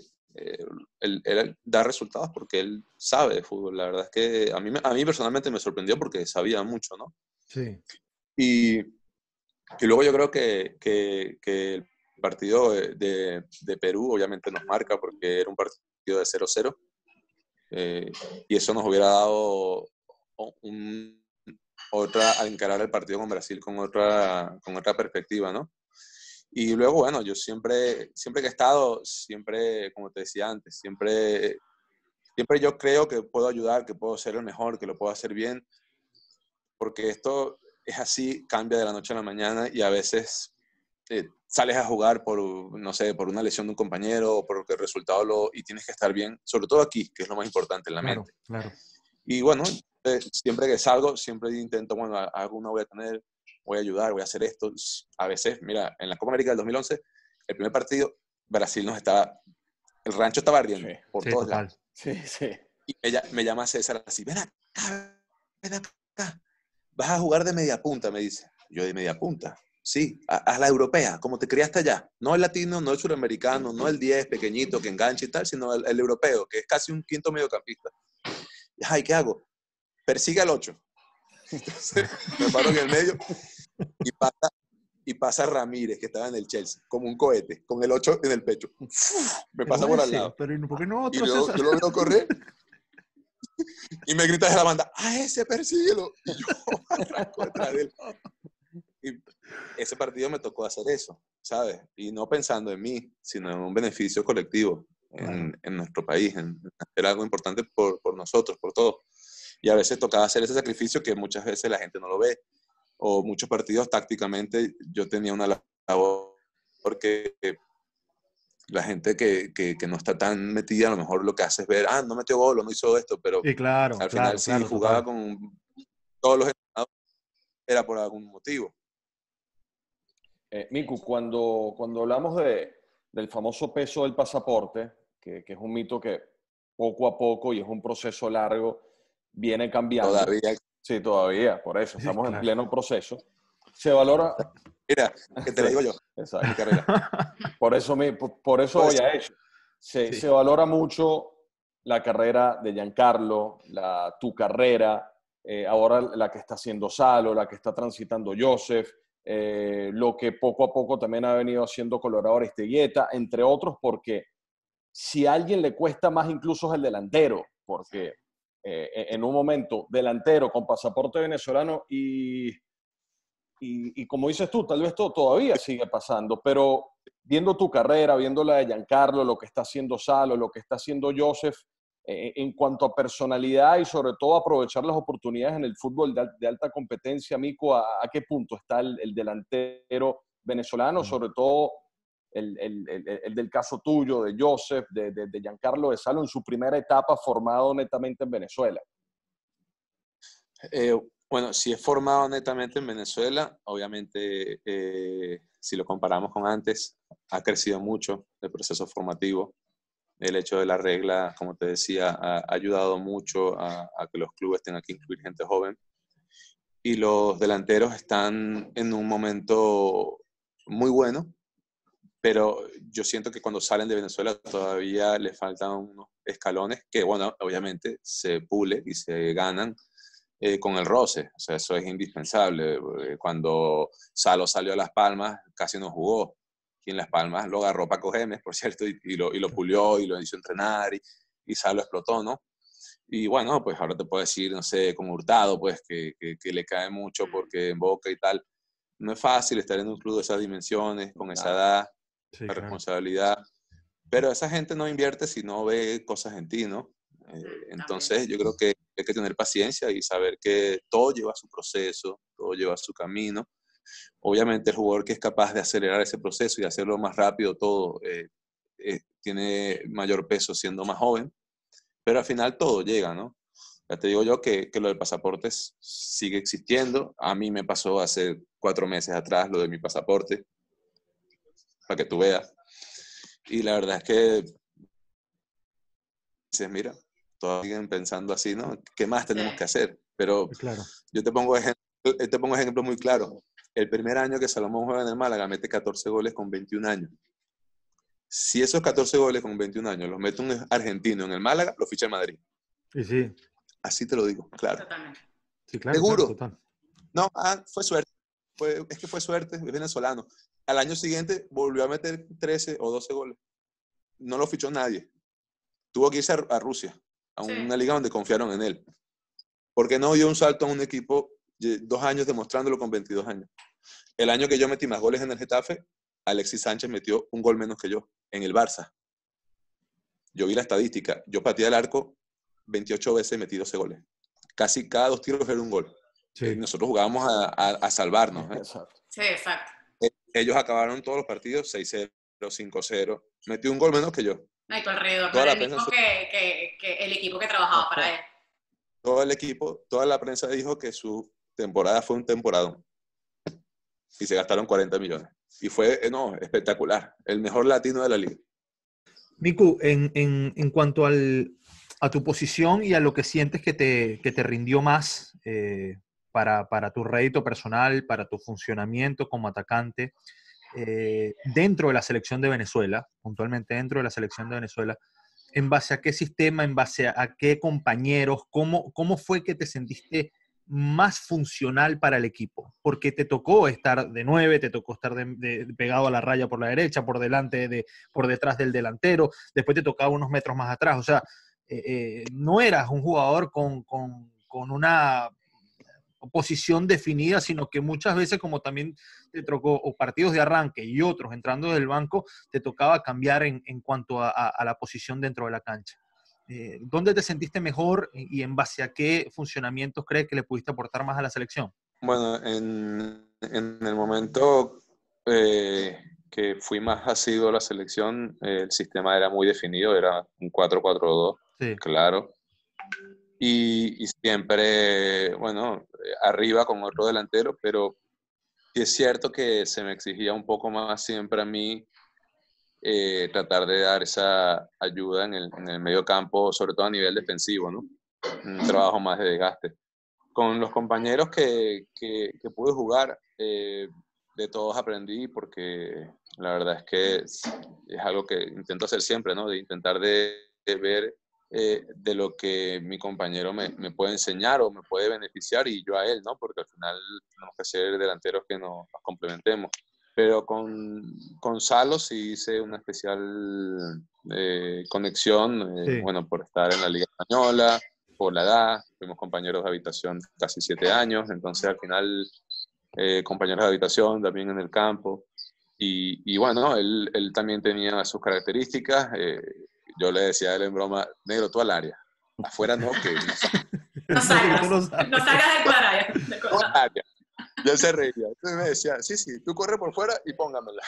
él da resultados porque él sabe de fútbol. La verdad es que a mí personalmente me sorprendió porque sabía mucho, ¿no? Sí. Y luego yo creo que el partido de Perú obviamente nos marca porque era un partido de 0-0, y eso nos hubiera dado al encarar el partido con Brasil con otra perspectiva, ¿no? Y luego, bueno, yo siempre que he estado, siempre, como te decía antes, siempre yo creo que puedo ayudar, que puedo ser el mejor, que lo puedo hacer bien, porque esto es así, cambia de la noche a la mañana y a veces sales a jugar por, no sé, por una lesión de un compañero o por el resultado y tienes que estar bien, sobre todo aquí, que es lo más importante en la mente. Claro. Y bueno, siempre que salgo, siempre intento, bueno, alguna voy a tener, voy a ayudar, voy a hacer esto. A veces, mira, en la Copa América del 2011, el primer partido, Brasil el rancho estaba ardiendo por todos lados. Sí. Y me llama César así, ven acá, vas a jugar de media punta, me dice. Yo, de media punta, sí, a la europea, como te criaste allá. No el latino, no el suramericano, no el 10 pequeñito que engancha y tal, sino el europeo, que es casi un quinto mediocampista. Ay, ¿qué hago? Persigue al 8. Entonces, me paro en el medio y pasa Ramírez, que estaba en el Chelsea, como un cohete, con el 8 en el pecho. Me pasa por al lado. Pero ¿por qué no otro? Y yo lo veo correr y me grita desde la banda, ¡a ese persíguelo! Y yo arranco detrás de él. Y ese partido me tocó hacer eso, ¿sabes? Y no pensando en mí, sino en un beneficio colectivo en nuestro país, en hacer algo importante por nosotros, por todos. Y a veces tocaba hacer ese sacrificio que muchas veces la gente no lo ve. O muchos partidos tácticamente yo tenía una labor porque la gente que no está tan metida a lo mejor lo que hace es ver, no metió gol o no hizo esto, pero al final si jugaba con todos los entrenadores era por algún motivo. Miku, cuando hablamos del famoso peso del pasaporte, que es un mito que poco a poco, y es un proceso largo, viene cambiando. Todavía. Sí, todavía, por eso, estamos en pleno proceso. Se valora... Mira, que te lo digo yo. Exacto. Mi carrera. Por eso voy a eso. Se valora mucho la carrera de Giancarlo, tu carrera, ahora la que está haciendo Salo, la que está transitando Joseph, lo que poco a poco también ha venido haciendo Colorado Aristeguieta, entre otros, porque si a alguien le cuesta más incluso es el delantero, porque en un momento delantero con pasaporte venezolano y como dices tú, tal vez todavía sigue pasando, pero viendo tu carrera, viendo la de Giancarlo, lo que está haciendo Salo, lo que está haciendo Joseph, en cuanto a personalidad y sobre todo aprovechar las oportunidades en el fútbol de alta competencia, Mico, ¿a qué punto está el delantero venezolano? Sobre todo el del caso tuyo, de Joseph, de Giancarlo, de Salo, en su primera etapa formado netamente en Venezuela. Bueno, si es formado netamente en Venezuela, obviamente, si lo comparamos con antes, ha crecido mucho el proceso formativo. El hecho de la regla, como te decía, ha ayudado mucho a que los clubes tengan que incluir gente joven. Y los delanteros están en un momento muy bueno, pero yo siento que cuando salen de Venezuela todavía les faltan unos escalones que, bueno, obviamente se pule y se ganan con el roce. O sea, eso es indispensable. Cuando Salo salió a Las Palmas, casi no jugó. Y en Las Palmas lo agarró Paco Gémez, por cierto, y lo pulió y lo hizo entrenar y Salo explotó, ¿no? Y bueno, pues ahora te puedo decir, no sé, con Hurtado, pues que le cae mucho porque en Boca y tal. No es fácil estar en un club de esas dimensiones, con esa edad, la responsabilidad. Pero esa gente no invierte si no ve cosas en ti, ¿no? Entonces yo creo que hay que tener paciencia y saber que todo lleva su proceso, todo lleva su camino. Obviamente el jugador que es capaz de acelerar ese proceso y hacerlo más rápido todo, tiene mayor peso siendo más joven, pero al final todo llega, ¿no? Ya te digo yo que lo del pasaporte sigue existiendo. A mí me pasó hace 4 meses atrás lo de mi pasaporte, para que tú veas. Y la verdad es que dices, mira, todos siguen pensando así, ¿no? ¿Qué más tenemos que hacer? Pero Claro. yo te pongo ejemplos muy claros. El primer año que Salomón juega en el Málaga mete 14 goles con 21 años. Si esos 14 goles con 21 años los mete un argentino en el Málaga, lo ficha el Madrid. Y sí. Así te lo digo, claro. Totalmente. Sí, claro. ¿Seguro? Claro, total. No, fue suerte. Es que fue suerte, es venezolano. Al año siguiente volvió a meter 13 o 12 goles. No lo fichó nadie. Tuvo que irse a Rusia, a una liga donde confiaron en él. Porque no dio un salto a un equipo 2 años demostrándolo con 22 años. El año que yo metí más goles en el Getafe, Alexis Sánchez metió un gol menos que yo en el Barça. Yo vi la estadística. Yo pateé al arco 28 veces y metí 12 goles. Casi cada 2 tiros era un gol. Sí. Nosotros jugábamos a salvarnos. Exacto. Sí, exacto. Ellos acabaron todos los partidos 6-0, 5-0. Metió un gol menos que yo. No, y tu alrededor Toda no la era el mismo prensa que el equipo que trabajaba para él. Todo el equipo, toda la prensa dijo que su temporada fue un temporadón. Y se gastaron 40 millones. Y fue, espectacular. El mejor latino de la liga. Miku, en cuanto a tu posición y a lo que sientes que te rindió más para tu rédito personal, para tu funcionamiento como atacante, dentro de la selección de Venezuela, puntualmente dentro de la selección de Venezuela, ¿en base a qué sistema, en base a qué compañeros, cómo fue que te sentiste más funcional para el equipo? Porque te tocó estar de 9, te tocó estar pegado a la raya por la derecha, por delante, por detrás del delantero, después te tocaba unos metros más atrás, o sea, no eras un jugador con una posición definida, sino que muchas veces, como también te tocó o partidos de arranque y otros entrando del banco, te tocaba cambiar en cuanto a la posición dentro de la cancha. ¿Dónde te sentiste mejor y en base a qué funcionamientos crees que le pudiste aportar más a la selección? Bueno, en el momento que fui más asiduo a la selección, el sistema era muy definido, era un 4-4-2, Sí. claro. Y siempre, bueno, arriba con otro delantero, pero sí es cierto que se me exigía un poco más siempre a mí tratar de dar esa ayuda en el medio campo, sobre todo a nivel defensivo, ¿no? Un trabajo más de desgaste. con los compañeros que pude jugar, de todos aprendí, porque la verdad es que es algo que intento hacer siempre, ¿no? De intentar de ver de lo que mi compañero me puede enseñar o me puede beneficiar, y yo a él, ¿no? Porque al final tenemos que ser delanteros que nos complementemos. Pero con Salo sí hice una especial conexión, Sí. bueno, por estar en la Liga Española, por la edad, fuimos compañeros de habitación casi 7 años, entonces al final compañeros de habitación también en el campo. Y bueno, él también tenía sus características. Yo le decía a él en broma, negro, tú al área. Afuera no, que No salgas, no salgas del área. tú al área. Y él se reía. Entonces me decía, sí, tú corre por fuera y póngamela.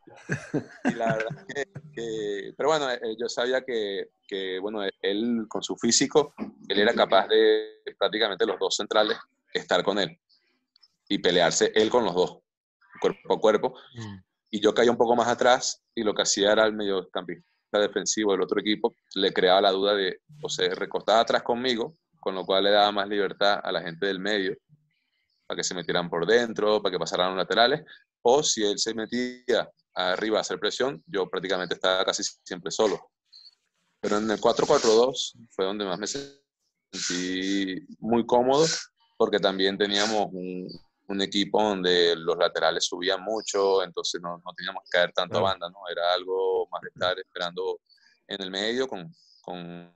Y la verdad pero bueno, yo sabía que, bueno, él con su físico, él era capaz de prácticamente los dos centrales estar con él y pelearse él con los dos, cuerpo a cuerpo. Y yo caía un poco más atrás, y lo que hacía era el mediocampista defensivo del otro equipo, le creaba la duda de, o se recostaba atrás conmigo, con lo cual le daba más libertad a la gente del medio, para que se metieran por dentro, para que pasaran los laterales, o si él se metía arriba a hacer presión, yo prácticamente estaba casi siempre solo. Pero en el 4-4-2 fue donde más me sentí muy cómodo, porque también teníamos un equipo donde los laterales subían mucho, entonces no teníamos que caer tanto a banda, ¿no? Era algo más de estar esperando en el medio con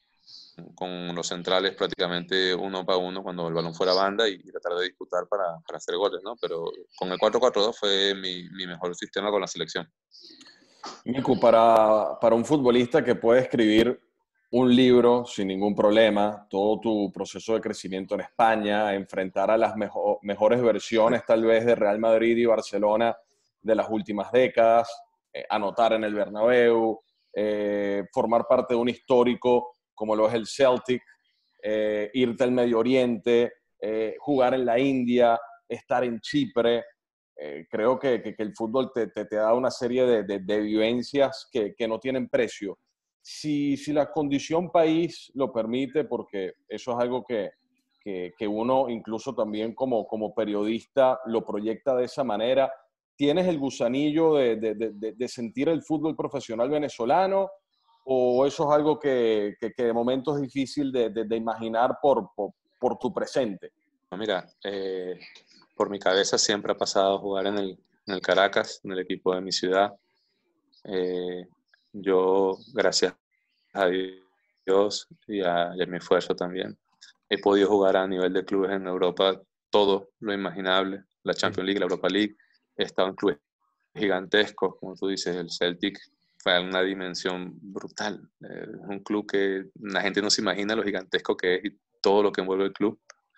los centrales prácticamente uno para uno cuando el balón fuera a banda, y tratar de disputar para hacer goles, ¿no? Pero con el 4-4-2 fue mi mejor sistema con la selección. Miku, para un futbolista que puede escribir un libro sin ningún problema, todo tu proceso de crecimiento en España, enfrentar a las mejores versiones tal vez de Real Madrid y Barcelona de las últimas décadas, anotar en el Bernabéu, formar parte de un histórico como lo es el Celtic, irte al Medio Oriente, jugar en la India, estar en Chipre. Creo que el fútbol te da una serie de vivencias que no tienen precio. Si la condición país lo permite, porque eso es algo que uno incluso también como periodista lo proyecta de esa manera, ¿tienes el gusanillo de sentir el fútbol profesional venezolano? ¿O eso es algo que de momento es difícil de imaginar por tu presente? Mira, por mi cabeza siempre ha pasado jugar en el Caracas, en el equipo de mi ciudad. Yo, gracias a Dios y a mi esfuerzo también, he podido jugar a nivel de clubes en Europa todo lo imaginable, la Champions League, la Europa League. He estado en clubes gigantescos, como tú dices, el Celtic fue una dimensión brutal. Es un club que la gente no se imagina lo gigantesco que es y todo lo que envuelve el club.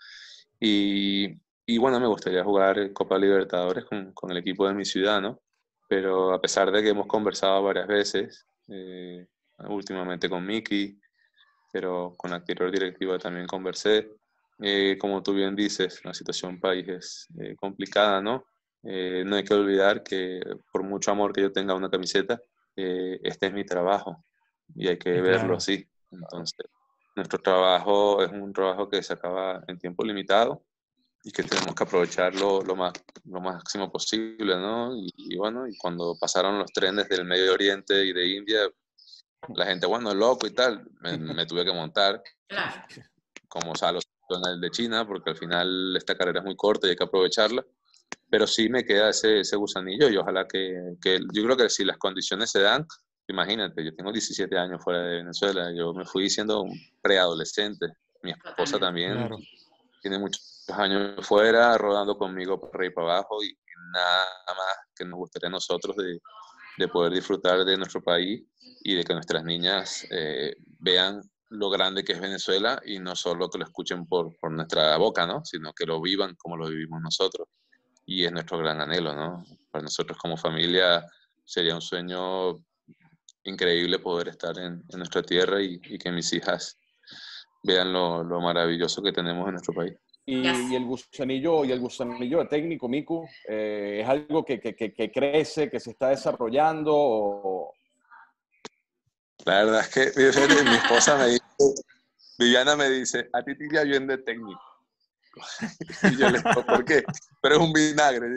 Y bueno, me gustaría jugar Copa Libertadores con el equipo de mi ciudad, ¿no? Pero a pesar de que hemos conversado varias veces, últimamente con Miki, pero con la anterior directiva también conversé, como tú bien dices, la situación país es complicada, ¿no? No hay que olvidar que por mucho amor que yo tenga a una camiseta, este es mi trabajo y hay que verlo así. Entonces, nuestro trabajo es un trabajo que se acaba en tiempo limitado y que tenemos que aprovecharlo lo máximo posible, ¿no? Y bueno, y cuando pasaron los trenes del Medio Oriente y de India, la gente, bueno, loco y tal, me tuve que montar, como Salo en el de China, porque al final esta carrera es muy corta y hay que aprovecharla. Pero sí me queda ese gusanillo, y ojalá que yo creo que si las condiciones se dan, imagínate, yo tengo 17 años fuera de Venezuela, yo me fui siendo un preadolescente, mi esposa también tiene muchos años fuera, rodando conmigo para arriba y para abajo, y nada más que nos gustaría a nosotros de poder disfrutar de nuestro país y de que nuestras niñas vean lo grande que es Venezuela, y no solo que lo escuchen por nuestra boca, ¿no? Sino que lo vivan como lo vivimos nosotros. Y es nuestro gran anhelo, ¿no? Para nosotros como familia sería un sueño increíble poder estar en nuestra tierra y que mis hijas vean lo maravilloso que tenemos en nuestro país. Y el gusanillo de técnico, Miku, ¿es algo que crece, que se está desarrollando? O... La verdad es que mi esposa me dice, Viviana me dice, a ti te iría bien de técnico. Y yo le digo, ¿por qué? Pero es un vinagre.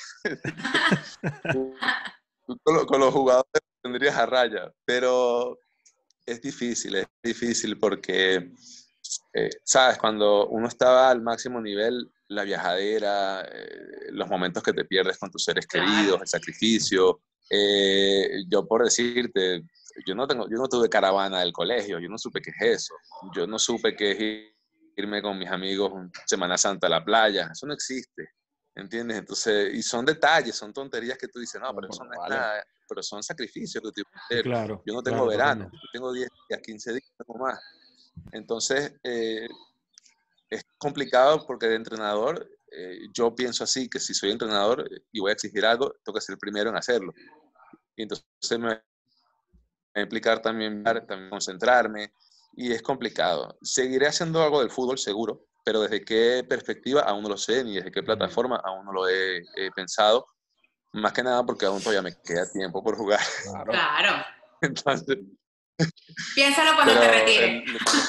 Con los jugadores tendrías a raya, pero es difícil porque, sabes, cuando uno estaba al máximo nivel, la viajadera, los momentos que te pierdes con tus seres queridos, el sacrificio. Yo por decirte, yo no tuve caravana del colegio, yo no supe qué es eso, yo no supe qué es irme con mis amigos Semana Santa a la playa, eso no existe, ¿entiendes? Entonces, y son detalles, son tonterías que tú dices, no, pero eso no es nada, pero son sacrificios que tú tienes que hacer. Claro, Yo no tengo verano, totalmente. yo tengo 10 días, 15 días, no más. Entonces, es complicado porque de entrenador, yo pienso así, que si soy entrenador y voy a exigir algo, tengo que ser el primero en hacerlo. Y entonces me va a implicar también concentrarme, y es complicado. Seguiré haciendo algo del fútbol, seguro, pero desde qué perspectiva aún no lo sé, ni desde qué plataforma aún no lo he pensado. Más que nada porque aún todavía me queda tiempo por jugar. Claro. Entonces, Piénsalo cuando te retires.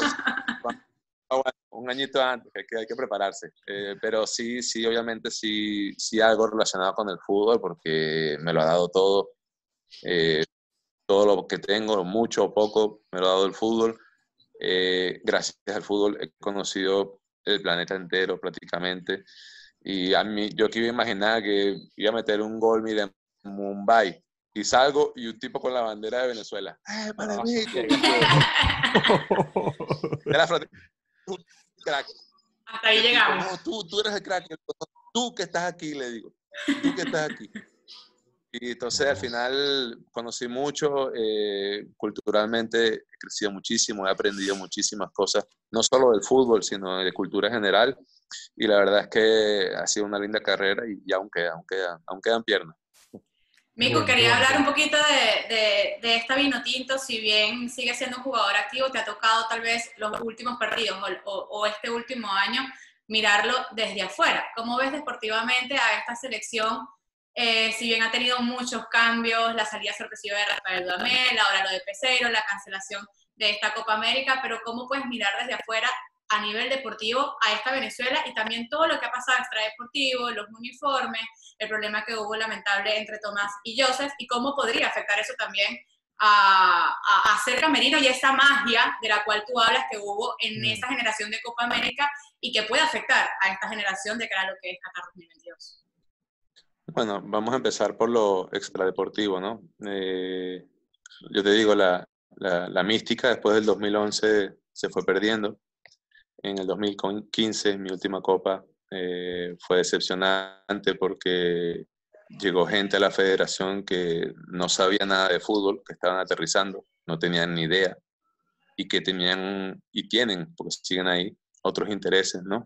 Un añito antes, que hay que prepararse. Pero sí, obviamente sí algo relacionado con el fútbol, porque me lo ha dado todo. Todo lo que tengo, mucho o poco, me lo ha dado el fútbol. Gracias al fútbol he conocido el planeta entero prácticamente. Y a mí, yo que iba a imaginar que iba a meter un gol, mira, en Mumbai, y salgo y un tipo con la bandera de Venezuela. ¡Para mí! Un crack. Hasta ahí llegamos. No, tú eres el crack. Tú que estás aquí, le digo. Tú que estás aquí. Y entonces al final conocí mucho, culturalmente he crecido muchísimo, he aprendido muchísimas cosas, no solo del fútbol, sino de cultura general. Y la verdad es que ha sido una linda carrera y aún quedan piernas. Mico, quería hablar un poquito de esta Vinotinto. Si bien sigue siendo un jugador activo, te ha tocado tal vez los últimos partidos o este último año mirarlo desde afuera. ¿Cómo ves deportivamente a esta selección? Si bien ha tenido muchos cambios, la salida sorpresiva de Rafael Dudamel, ahora lo de Peseiro, la cancelación de esta Copa América, pero ¿cómo puedes mirar desde afuera a nivel deportivo a esta Venezuela y también todo lo que ha pasado extradeportivo, los uniformes, el problema que hubo lamentable entre Tomás y Joseph, y cómo podría afectar eso también a hacer camerino y esa magia de la cual tú hablas que hubo en esa generación de Copa América y que puede afectar a esta generación de cara a lo que es Qatar 2022? Bueno, vamos a empezar por lo extradeportivo, ¿no? Yo te digo, la mística después del 2011 se fue perdiendo. En el 2015, mi última copa, fue decepcionante porque llegó gente a la federación que no sabía nada de fútbol, que estaban aterrizando, no tenían ni idea, y que tenían, y tienen, porque siguen ahí, otros intereses, ¿no?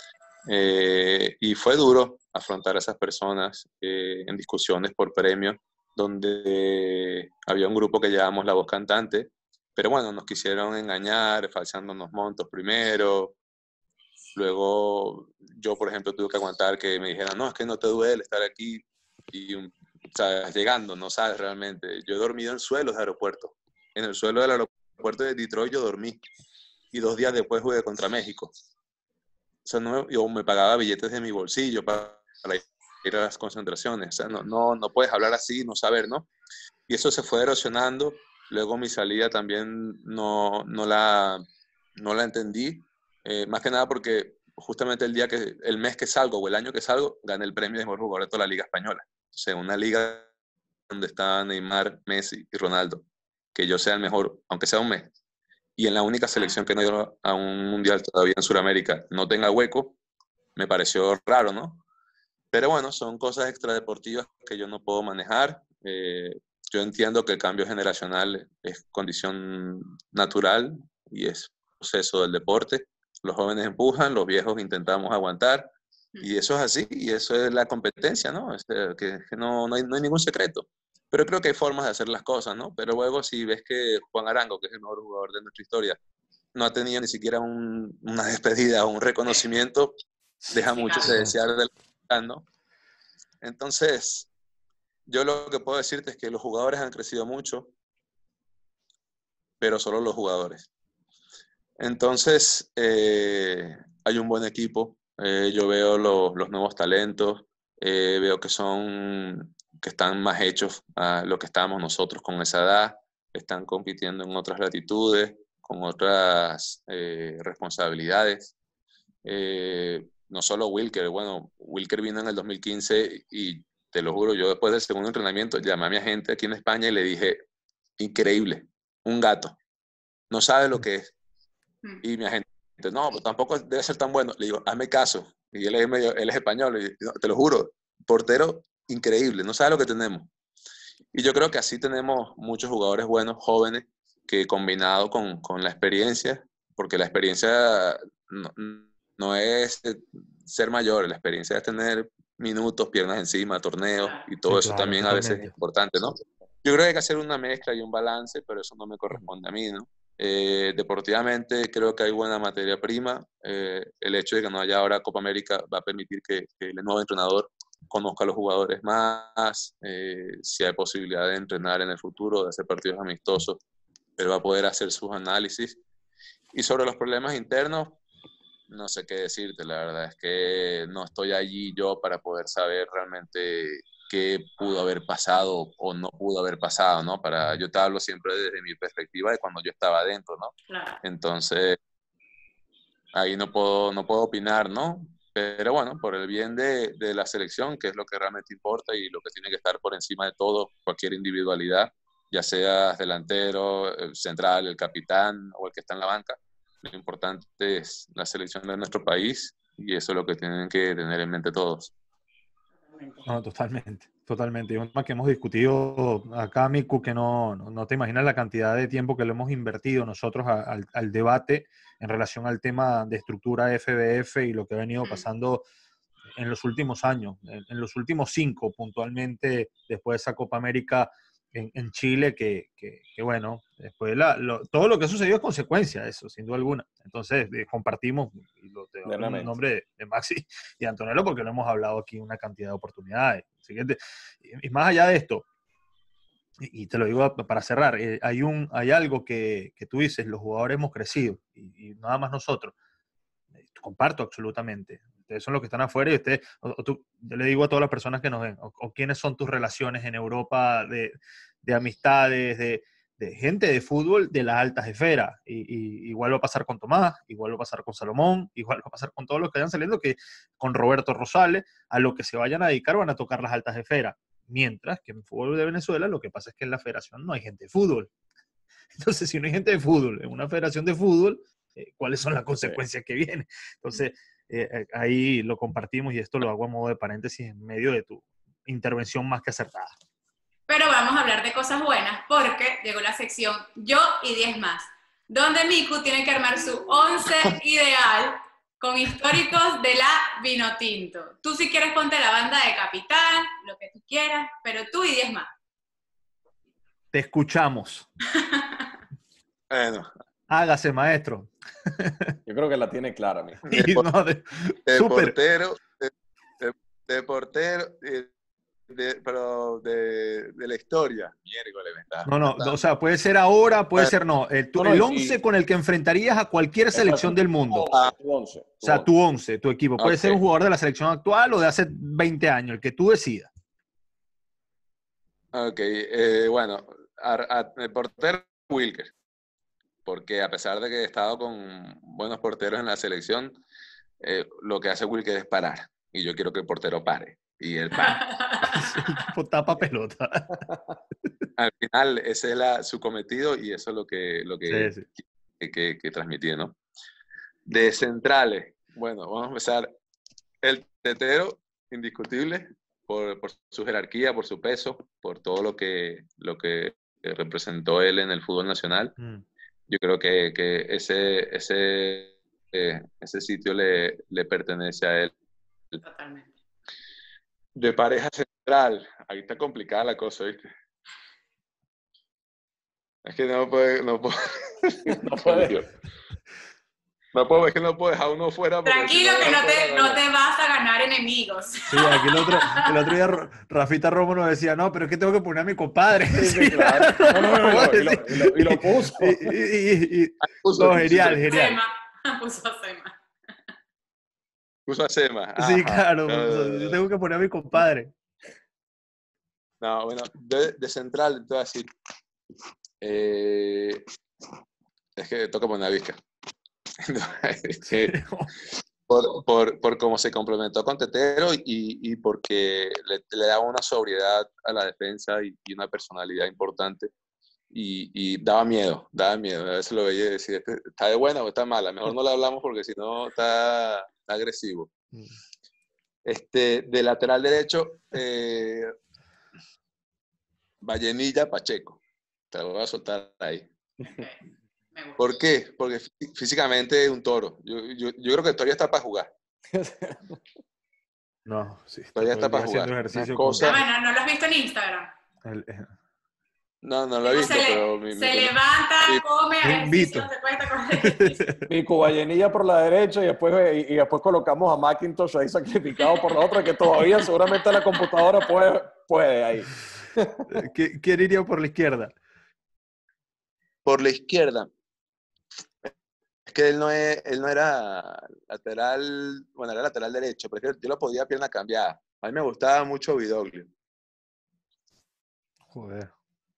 Y fue duro afrontar a esas personas en discusiones por premios, donde había un grupo que llamamos La Voz Cantante, pero bueno, nos quisieron engañar, falsándonos montos primero. Luego yo, por ejemplo, tuve que aguantar que me dijeran, no, es que no te duele estar aquí, y o sea, llegando, no sabes realmente. Yo he dormido en suelos de aeropuerto. En el suelo del aeropuerto de Detroit yo dormí, y 2 días después jugué contra México. O sea, yo me pagaba billetes de mi bolsillo para ir a las concentraciones. O sea, no puedes hablar así, no saber, ¿no? Y eso se fue erosionando. Luego mi salida también no la entendí. Más que nada porque justamente el mes que salgo o el año que salgo, gané el premio de mejor jugador de toda la Liga Española. O sea, una liga donde está Neymar, Messi y Ronaldo. Que yo sea el mejor, aunque sea un mes. Y en la única selección que no dio a un mundial todavía en Sudamérica no tenga hueco, me pareció raro, ¿no? Pero bueno, son cosas extradeportivas que yo no puedo manejar. Yo entiendo que el cambio generacional es condición natural y es proceso del deporte. Los jóvenes empujan, los viejos intentamos aguantar, y eso es así, y eso es la competencia, ¿no? Que no hay ningún secreto. Pero creo que hay formas de hacer las cosas, ¿no? Pero luego si ves que Juan Arango, que es el mejor jugador de nuestra historia, no ha tenido ni siquiera una despedida o un reconocimiento, deja mucho que desear del ¿no? Entonces, yo lo que puedo decirte es que los jugadores han crecido mucho, pero solo los jugadores. Entonces, hay un buen equipo, Yo veo los nuevos talentos, veo que están más hechos a lo que estábamos nosotros con esa edad, están compitiendo en otras latitudes, con otras responsabilidades. No solo Wilker, bueno, Wilker vino en el 2015 y te lo juro, yo después del segundo entrenamiento llamé a mi agente aquí en España y le dije, increíble, un gato, no sabe lo que es. Y mi agente, no, pues tampoco debe ser tan bueno. Le digo, hazme caso. Y él es español, y digo, te lo juro, portero increíble, no sabe lo que tenemos. Y yo creo que así tenemos muchos jugadores buenos, jóvenes, que combinado con la experiencia, porque la experiencia no es ser mayor, la experiencia es tener minutos, piernas encima, torneos, y todo Sí, eso claro, también a veces es importante, ¿no? Yo creo que hay que hacer una mezcla y un balance, pero eso no me corresponde a mí, ¿no? Deportivamente creo que hay buena materia prima. El hecho de que no haya ahora Copa América va a permitir que el nuevo entrenador conozca a los jugadores más, si hay posibilidad de entrenar en el futuro, de hacer partidos amistosos, él va a poder hacer sus análisis. Y sobre los problemas internos, no sé qué decirte, la verdad es que no estoy allí yo para poder saber realmente qué pudo haber pasado o no pudo haber pasado, ¿no? Yo te hablo siempre desde mi perspectiva de cuando yo estaba adentro, ¿no? Claro. Entonces, ahí no puedo opinar, ¿no? Pero bueno, por el bien de la selección, que es lo que realmente importa y lo que tiene que estar por encima de todo, cualquier individualidad, ya seas delantero, el central, el capitán o el que está en la banca, lo importante es la selección de nuestro país y eso es lo que tienen que tener en mente todos. No, totalmente. Y un tema que hemos discutido acá, Miku, que no te imaginas la cantidad de tiempo que le hemos invertido nosotros al debate en relación al tema de estructura FBF y lo que ha venido pasando en los últimos años, en los últimos 5 puntualmente, después de esa Copa América en Chile, que bueno, después todo lo que ha sucedido es consecuencia de eso, sin duda alguna. Entonces, compartimos, y lo te doy en nombre de Maxi y Antonello, porque lo hemos hablado aquí una cantidad de oportunidades. Y más allá de esto, y te lo digo para cerrar, hay algo que tú dices, los jugadores hemos crecido, y nada más nosotros. Comparto absolutamente. Ustedes son los que están afuera y ustedes, yo le digo a todas las personas que nos ven, o quiénes son tus relaciones en Europa de amistades, de gente de fútbol de las altas esferas. Y igual va a pasar con Tomás, igual va a pasar con Salomón, igual va a pasar con todos los que vayan saliendo, que con Roberto Rosales, a lo que se vayan a dedicar van a tocar las altas esferas. Mientras que en el fútbol de Venezuela lo que pasa es que en la federación no hay gente de fútbol. Entonces, si no hay gente de fútbol en una federación de fútbol, ¿cuáles son las consecuencias que vienen? Entonces, ahí lo compartimos y esto lo hago a modo de paréntesis en medio de tu intervención más que acertada. Pero vamos a hablar de cosas buenas porque llegó la sección Yo y 10 más, donde Miku tiene que armar su 11 ideal con históricos de la Vinotinto. Tú si quieres ponte la banda de capitán, lo que tú quieras, pero tú y 10 más. Te escuchamos. Bueno. Hágase, maestro. Yo creo que la tiene clara, mijo. Pero de la historia. Miércoles, No, o sea, puede ser ahora, puede ser no. El 11 con el que enfrentarías a cualquier selección del mundo. Tu 11. O sea, tu 11, tu equipo. Puede ser un jugador de la selección actual o de hace 20 años, el que tú decidas. Ok, bueno, el portero Wilker. Porque a pesar de que he estado con buenos porteros en la selección, lo que hace Wilker es parar. Y yo quiero que el portero pare. Y él para. Tapa pelota. Al final, ese es su cometido y eso es lo que Sí. hay que transmitir, ¿no? De centrales, bueno, vamos a empezar. El tetero, indiscutible, por su jerarquía, por su peso, por todo lo que representó él en el fútbol nacional. Yo creo que ese sitio le pertenece a él. Totalmente. De pareja central, ahí está complicada la cosa, ¿viste? Es que no puedo, es que no puedo dejar uno fuera. Tranquilo que no te vas a ganar enemigos. Sí, aquí el otro día Rafita Romo nos decía, no, pero es que tengo que poner a mi compadre. Sí, claro. Y lo puso. Genial. Puso a Sema. Puso a Sema. Sí, Ajá. claro, yo tengo que poner a mi compadre. No, bueno, de central, te voy a decir. Es que toca poner a Vizca. Por cómo se complementó con Tetero y porque le daba una sobriedad a la defensa y una personalidad importante. Y daba miedo. A veces lo veía y decía, ¿está de buena o está mala? Mejor no le hablamos porque si no está agresivo. De lateral derecho, Vallenilla Pacheco. Te lo voy a soltar ahí. ¿Por qué? Porque físicamente es un toro. Yo creo que todavía está para jugar. No, sí. Todavía está para jugar. Ejercicio bueno, ¿no lo has visto en Instagram? No lo he visto, pero... Se levanta, come, ejercicio, se cuenta con ejercicio. Mico Vallenilla por la derecha y después colocamos a Macintosh ahí sacrificado por la otra, que todavía seguramente la computadora puede ahí. ¿Quién iría por la izquierda? Por la izquierda. Es que él no era lateral, bueno, era lateral derecho, pero yo lo podía pierna cambiada. A mí me gustaba mucho Vidoglio. Joder.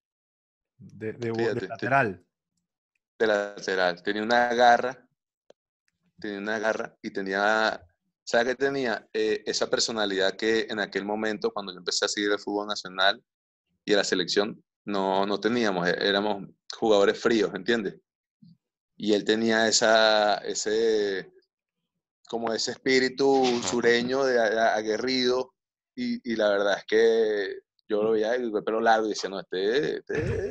De lateral. De lateral. Tenía una garra y tenía, ¿sabes qué tenía? Esa personalidad que en aquel momento, cuando yo empecé a seguir el fútbol nacional y a la selección, no teníamos, éramos jugadores fríos, ¿entiendes? Y él tenía ese espíritu sureño, aguerrido, y la verdad es que yo lo veía con el pelo largo y decía, no, este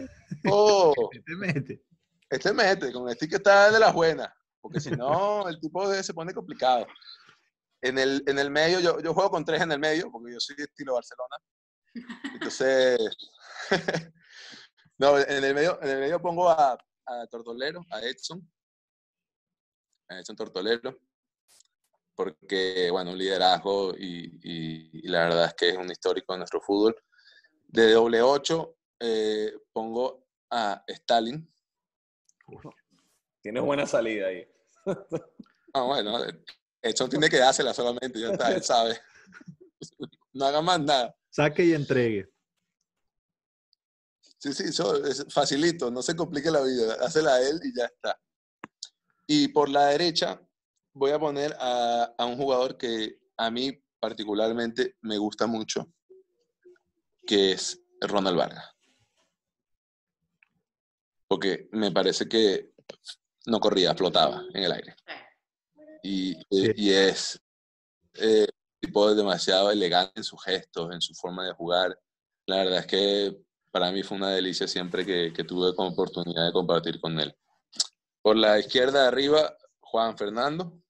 mete, con este que está de las buenas, porque si no, el tipo se pone complicado. En el medio, yo juego con 3 en el medio, porque yo soy estilo Barcelona. Entonces, no, en el medio pongo a Tortolero, a Edson Tortolero, porque, bueno, un liderazgo y la verdad es que es un histórico de nuestro fútbol. De doble 8 pongo a Stalin. Tienes buena salida ahí. Bueno, Edson tiene que dársela solamente, ya está, él sabe. No haga más nada. Saque y entregue. Sí, eso es facilito, no se complique la vida, hácela a él y ya está. Y por la derecha voy a poner a un jugador que a mí particularmente me gusta mucho, que es Ronald Vargas. Porque me parece que no corría, flotaba en el aire. Y es tipo demasiado elegante en sus gestos, en su forma de jugar. La verdad es que para mí fue una delicia siempre que tuve como oportunidad de compartir con él. Por la izquierda de arriba, Juan Fernando,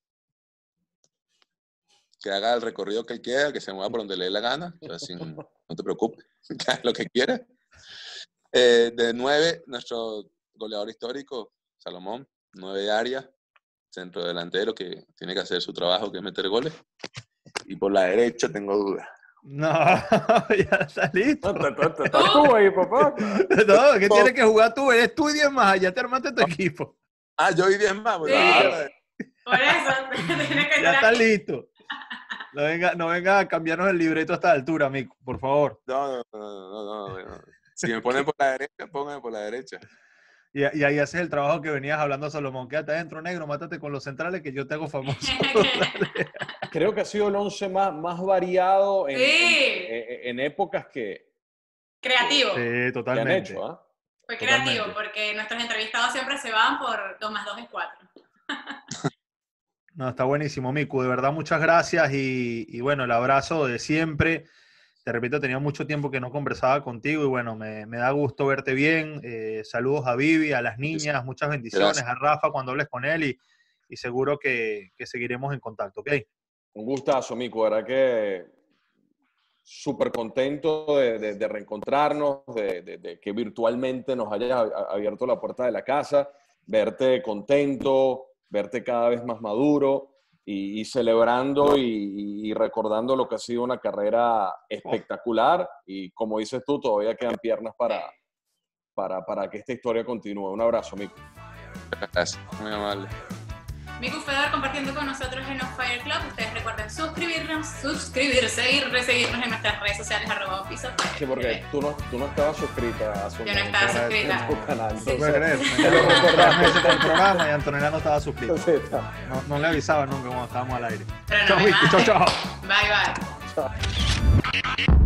que haga el recorrido que él quiera, que se mueva por donde le dé la gana, o sea, no te preocupes, que haga lo que quiera. De 9, nuestro goleador histórico, Salomón, 9 de área, centro delantero, que tiene que hacer su trabajo, que es meter goles. Y por la derecha tengo dudas. No, ya está listo. Estás tú ahí, papá. No, que tienes que jugar tú, eres tú y 10 más, ya te armaste tu equipo. Yo y 10 más. Sí. Por eso, tiene que ya está listo. No venga a cambiarnos el libreto a esta altura, amigo, por favor. No. Si me ponen por la derecha, pónganme por la derecha. Y ahí haces el trabajo que venías hablando a Salomón. Quédate adentro, negro, mátate con los centrales que yo te hago famoso. Creo que ha sido el 11 más variado en épocas que... Creativo. Sí, totalmente. Que han hecho, ¿eh? Fue creativo, porque nuestros entrevistados siempre se van por 2 más 2 es 4. No, está buenísimo, Miku. De verdad, muchas gracias. Y bueno, el abrazo de siempre. Te repito, tenía mucho tiempo que no conversaba contigo y bueno, me da gusto verte bien. Saludos a Vivi, a las niñas, muchas bendiciones, gracias. A Rafa cuando hables con él y seguro que seguiremos en contacto, ¿ok? Un gustazo, Miku, verdad que súper contento de reencontrarnos, de que virtualmente nos hayas abierto la puerta de la casa, verte contento, verte cada vez más maduro y celebrando y recordando lo que ha sido una carrera espectacular y como dices tú, todavía quedan piernas para que esta historia continúe. Un abrazo, Miku. Gracias, muy amable. Miku Fedor compartiendo con nosotros en Off Fire Club. Ustedes recuerden suscribirse y seguirnos en nuestras redes sociales @piso.tv. Sí, porque tú no estabas suscrita a su Yo no estaba suscrita. a tu canal. No puedo creer. El programa y Antonella no estaba suscrito. No le avisaba nunca cuando estábamos al aire. Pero no Chao, me Vicky. Chao, mates. chao. Bye, bye. Chao.